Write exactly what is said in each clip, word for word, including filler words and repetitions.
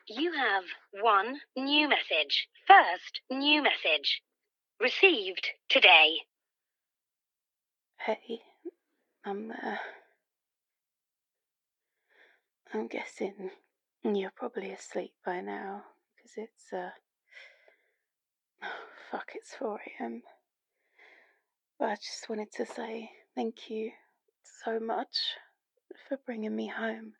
You have one new message. First new message. Received today. Hey, I'm, uh, I'm guessing you're probably asleep by now, because it's, uh, fuck, it's four a.m. But I just wanted to say thank you so much for bringing me home.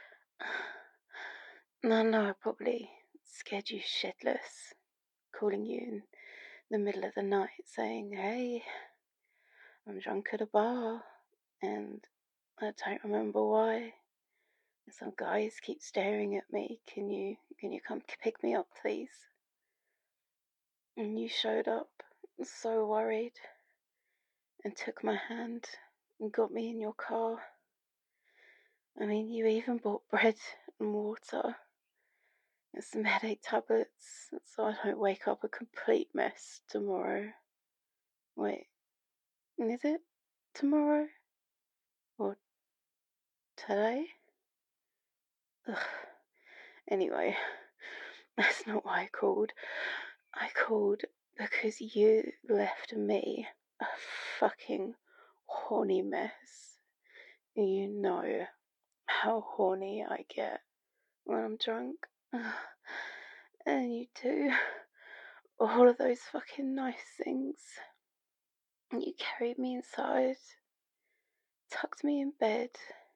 I know I probably scared you shitless, calling you in the middle of the night saying, hey, I'm drunk at a bar, and I don't remember why. Some guys keep staring at me. Can you, can you come pick me up, please? And you showed up, so worried, and took my hand and got me in your car. I mean, you even bought bread and water and some headache tablets so I don't wake up a complete mess tomorrow. Wait, is it tomorrow? Or today? Ugh. Anyway, that's not why I called. I called because you left me a fucking horny mess. You know how horny I get when I'm drunk. And you do all of those fucking nice things. You carried me inside, tucked me in bed.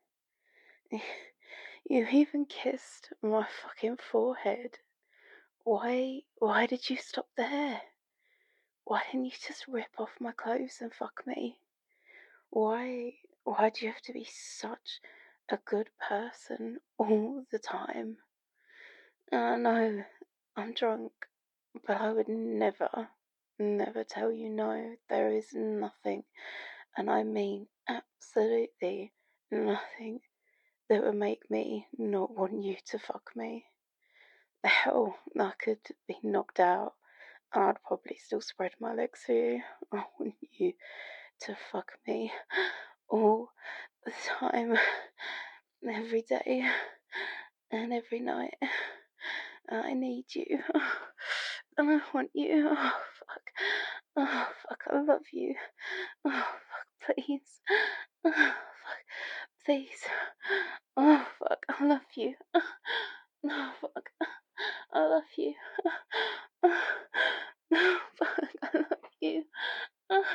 You even kissed my fucking forehead. Why, why did you stop there? Why didn't you just rip off my clothes and fuck me? Why, why do you have to be such a good person all the time? I know I'm drunk, but I would never, never tell you no. There is nothing, and I mean absolutely nothing, that would make me not want you to fuck me. Hell, I could be knocked out, and I'd probably still spread my legs for you. I want you to fuck me all the time, every day, and every night. I need you, and I want you. Oh, fuck. Oh, fuck, I love you. Oh, fuck, please. Oh, fuck, please. Oh, fuck, I love you. Oh, fuck, I love you. Oh, fuck, I love you. Oh,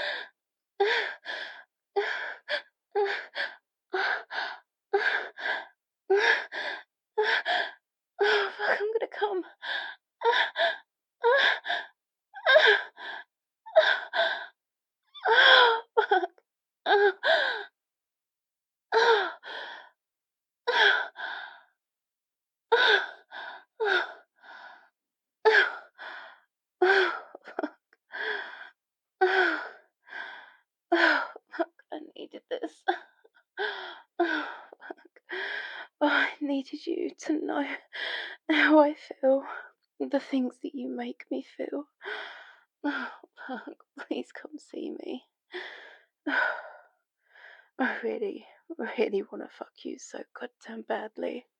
fuck, I'm gonna come. Oh, fuck. I needed this. Oh, fuck. Oh, I needed you to know how I feel, the things that you make me feel. Oh, fuck, please come see me. I really, really want to fuck you so goddamn badly.